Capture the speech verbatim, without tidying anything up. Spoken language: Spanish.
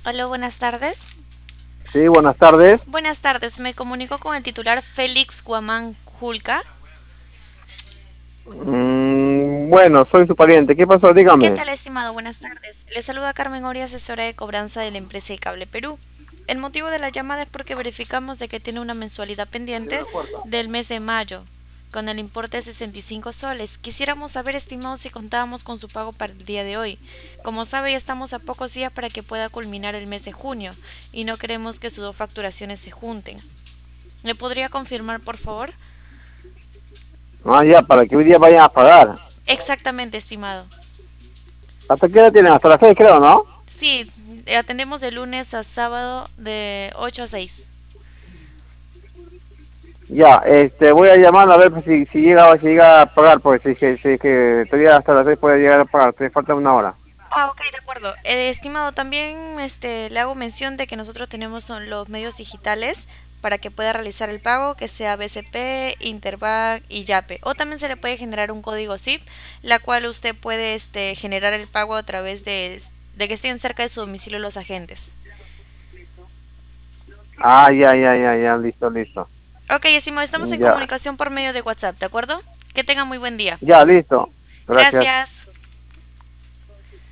Hola, buenas tardes. Sí, buenas tardes. Buenas tardes, me comunico con el titular Félix Guamán Julca. Mm, bueno, soy su pariente. ¿Qué pasó? ¿Qué Dígame. tal, estimado? Buenas tardes. Le saluda Carmen Oria, asesora de cobranza de la empresa de Cable Perú. El motivo de la llamada es porque verificamos de que tiene una mensualidad pendiente del mes de mayo, con el importe de sesenta y cinco soles. Quisiéramos saber, estimado, si contábamos con su pago para el día de hoy. Como sabe, ya estamos a pocos días para que pueda culminar el mes de junio y no queremos que sus dos facturaciones se junten. ¿Me podría confirmar, por favor? Ah, ya, para que hoy día vayan a pagar. Exactamente, estimado. ¿Hasta qué hora tienen? Hasta las seis, creo, ¿no? Sí, atendemos de lunes a sábado de ocho a seis. Ya, este, voy a llamar a ver pues, si, si llega si llega a pagar, porque si, si, si que todavía hasta las seis puede llegar a pagar, te falta una hora. Ah, ok, de acuerdo. Eh, estimado, también este, le hago mención de que nosotros tenemos son los medios digitales para que pueda realizar el pago, que sea B C P, Interbank y Yape. O también se le puede generar un código S I P, la cual usted puede este, generar el pago a través de, de que estén cerca de su domicilio los agentes. Ah, ya, ya, ya, ya, listo, listo. Ok, estimado, estamos en Ya, comunicación por medio de WhatsApp, ¿de acuerdo? Que tenga muy buen día. ya, listo. Gracias. Gracias.